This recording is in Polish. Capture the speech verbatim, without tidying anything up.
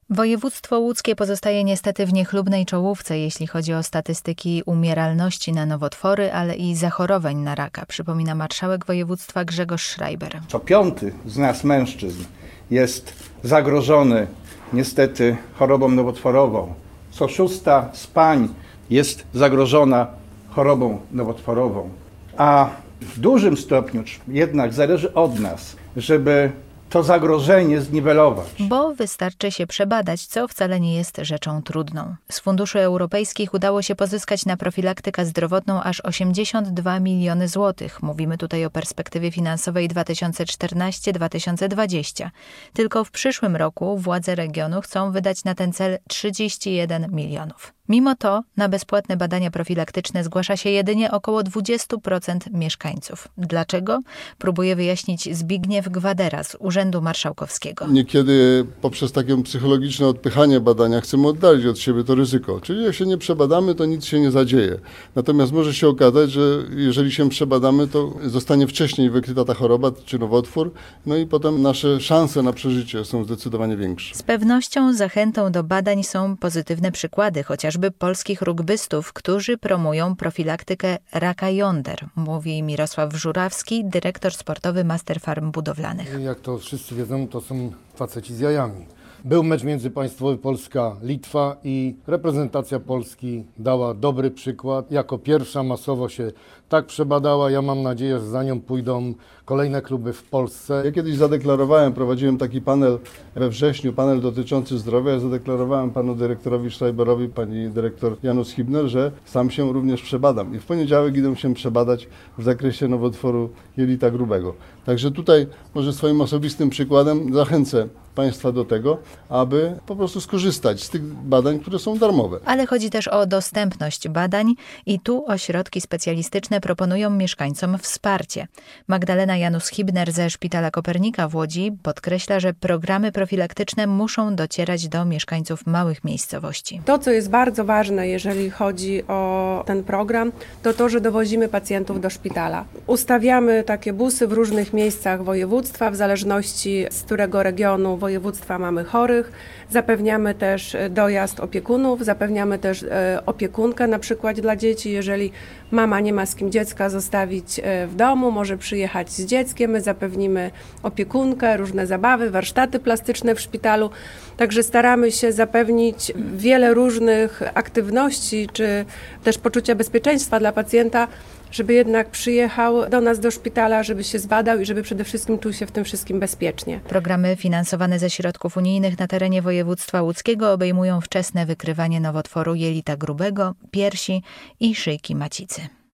Województwo łódzkie pozostaje niestety w niechlubnej czołówce, jeśli chodzi o statystyki umieralności na nowotwory, ale i zachorowań na raka, przypomina marszałek województwa Grzegorz Schreiber. Co piąty z nas mężczyzn jest zagrożony niestety chorobą nowotworową. Co szósta z pań jest zagrożona chorobą nowotworową. A w dużym stopniu jednak zależy od nas, żeby to zagrożenie zniwelować. Bo wystarczy się przebadać, co wcale nie jest rzeczą trudną. Z funduszy europejskich udało się pozyskać na profilaktykę zdrowotną aż osiemdziesiąt dwa miliony złotych. Mówimy tutaj o perspektywie finansowej dwa tysiące czternasty do dwa tysiące dwudziestego. Tylko w przyszłym roku władze regionu chcą wydać na ten cel trzydzieści jeden milionów. Mimo to na bezpłatne badania profilaktyczne zgłasza się jedynie około dwadzieścia procent mieszkańców. Dlaczego? Próbuje wyjaśnić Zbigniew Gwadera z Urzędu Marszałkowskiego. Niekiedy poprzez takie psychologiczne odpychanie badania chcemy oddalić od siebie to ryzyko. Czyli jak się nie przebadamy, to nic się nie zadzieje. Natomiast może się okazać, że jeżeli się przebadamy, to zostanie wcześniej wykryta ta choroba czy nowotwór, no i potem nasze szanse na przeżycie są zdecydowanie większe. Z pewnością zachętą do badań są pozytywne przykłady, chociażby polskich rugbystów, którzy promują profilaktykę raka jąder, mówi Mirosław Żurawski, dyrektor sportowy Master Farm Budowlanych. Jak to wszyscy wiedzą, to są faceci z jajami. Był mecz międzypaństwowy Polska-Litwa i reprezentacja Polski dała dobry przykład. Jako pierwsza masowo się tak przebadała. Ja mam nadzieję, że za nią pójdą kolejne kluby w Polsce. Ja kiedyś zadeklarowałem, prowadziłem taki panel we wrześniu, panel dotyczący zdrowia. Ja zadeklarowałem panu dyrektorowi Schreiberowi, pani dyrektor Janusz Hibner, że sam się również przebadam. I w poniedziałek idę się przebadać w zakresie nowotworu jelita grubego. Także tutaj może swoim osobistym przykładem zachęcę Państwa do tego, aby po prostu skorzystać z tych badań, które są darmowe. Ale chodzi też o dostępność badań i tu ośrodki specjalistyczne proponują mieszkańcom wsparcie. Magdalena Janusz-Hibner ze Szpitala Kopernika w Łodzi podkreśla, że programy profilaktyczne muszą docierać do mieszkańców małych miejscowości. To, co jest bardzo ważne, jeżeli chodzi o ten program, to to, że dowozimy pacjentów do szpitala. Ustawiamy takie busy w różnych miejscach województwa, w zależności z którego regionu województwa mamy chorych. Zapewniamy też dojazd opiekunów, zapewniamy też opiekunkę na przykład dla dzieci. Jeżeli mama nie ma z kim dziecka zostawić w domu, może przyjechać z dzieckiem, my zapewnimy opiekunkę, różne zabawy, warsztaty plastyczne w szpitalu. Także staramy się zapewnić wiele różnych aktywności, czy też poczucia bezpieczeństwa dla pacjenta, żeby jednak przyjechał do nas do szpitala, żeby się zbadał i żeby przede wszystkim czuł się w tym wszystkim bezpiecznie. Programy finansowane ze środków unijnych na terenie województwa łódzkiego obejmują wczesne wykrywanie nowotworu jelita grubego, piersi i szyjki macicy.